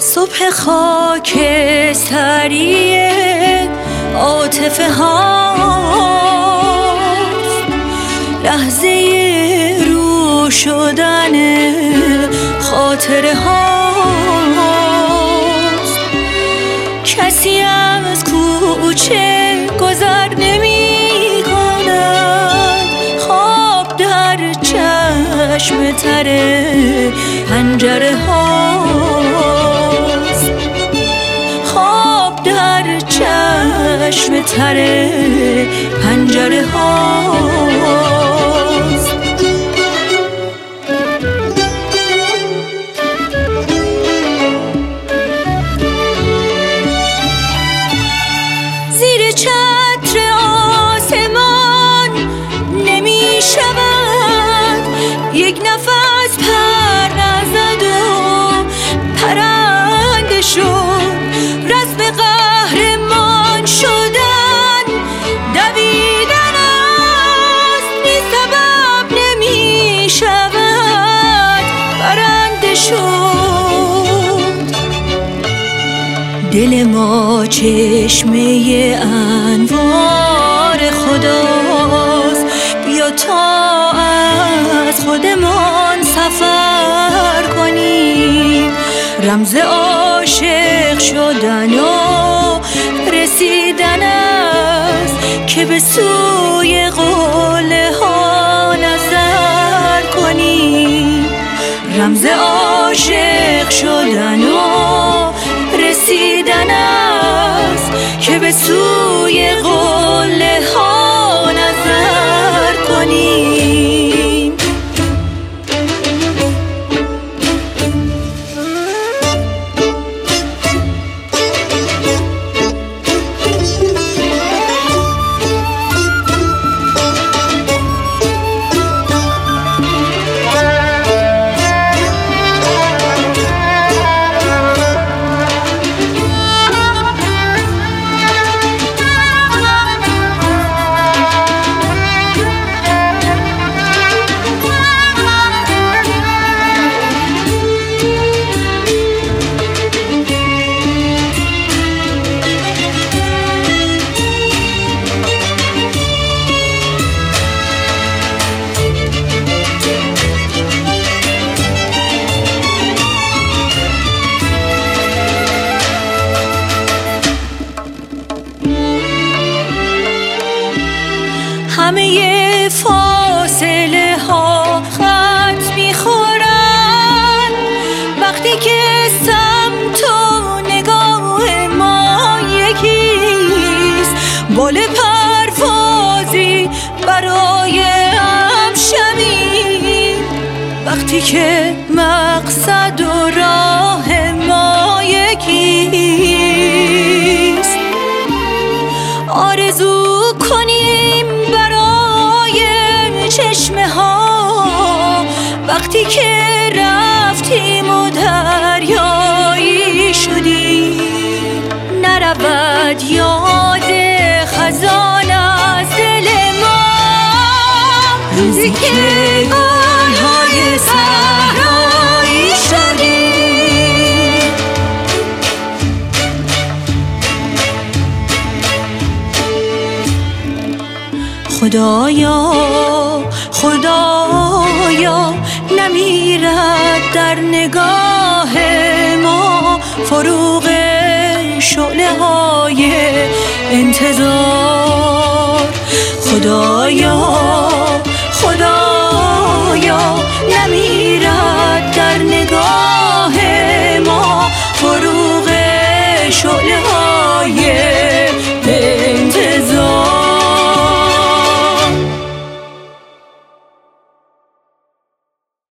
صبح خاک سریع عاطفه هاست، لحظه رو شدن خاطره هاست. کسی از کوچه گذر نمی کند، خواب در چشم تر پنجره هاست، خواب در چشم تر پنجره هاست. زیر چتر آسمان نمی شود یک نفس پر نزد و پرنده شد. رسم قهرمان شدن دویدن است، بی سبب نمی شود برنده شد. دل ما چشمه انوار خداست، بیا تا از خودمان سفر کنیم. رمز عاشق شدن و رسیدن است که به سوی قله ها نظر کنیم. رمز عاشق شدن و رسیدن است که به سوی قله ها نظر کنیم. همه فاصله ها خط میخورن وقتی که سمت و نگاه ما یکیست. بال پروازی برای هم شویم وقتی که مقصد و راه ما یکیست. آرزو کنیم برای چشمه ها وقتی که رفتیم و دریایی شدیم. نرود یاد خزان از دل ما، روزی که گل‌های صحرایی شدیم. خدایا خدایا نمیرد در نگاه ما فروغ شعله های انتظار. خدایا